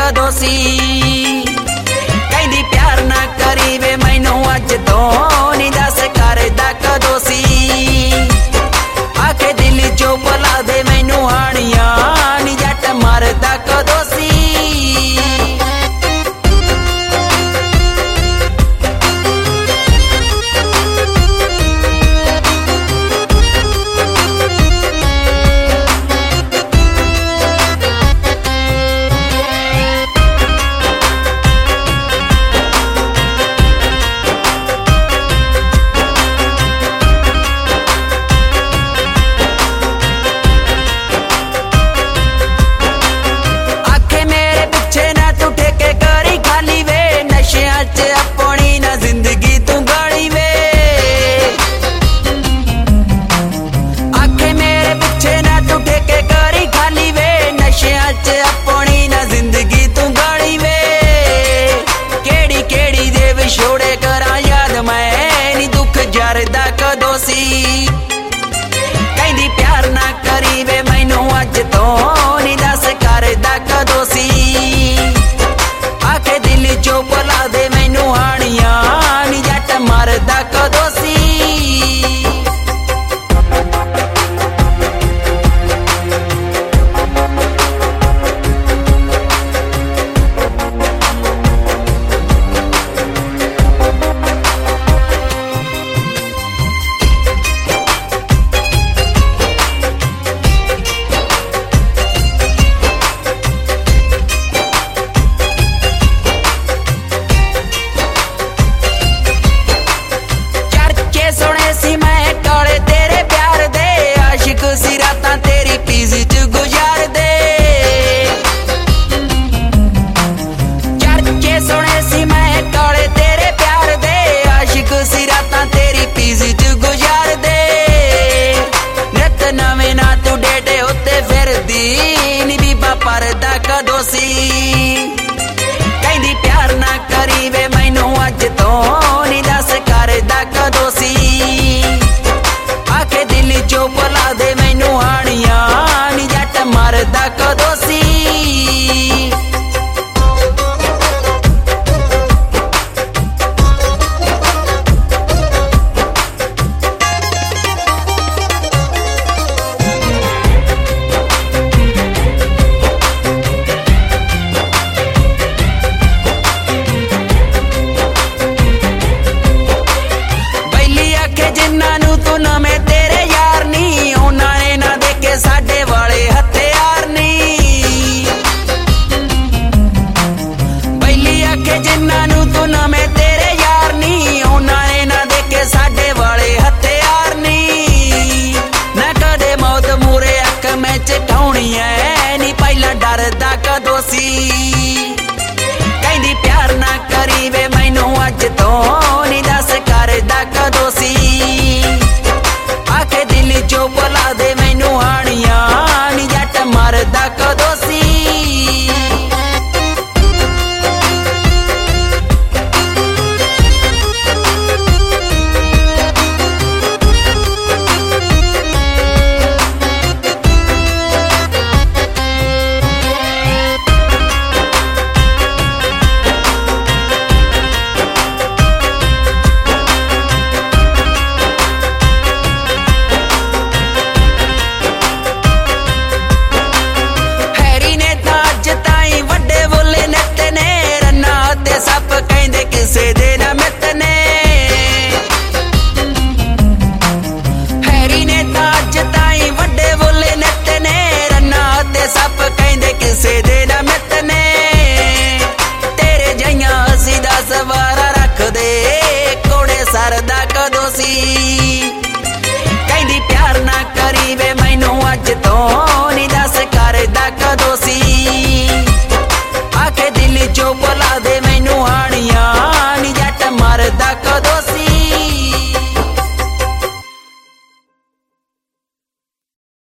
कदों सी। कहदी प्यार ना करी वे मैनू अज तो नी दस करदा कदों सी। आखे दिल चो भुला दे मैनू हानिया नी जट मरदा कदों सी। छोड़े करा याद मैं नी दुख जरदा कदों सी। कहदी प्यार ना करी वे मैनू अज तो नी दस करदा कदों सी। आखे दिल चो भुला दे मैनू हानिया नी जट मरदा कदों सी। परदा कदों सी। कहदी प्यार ना करी वे मैनू अज तो नी दस करदा कदों सी। आखे दिल चो भुला दे मैनू हानिया नी जट मरदा कदों सी। नी पहला डरदा कदों सी।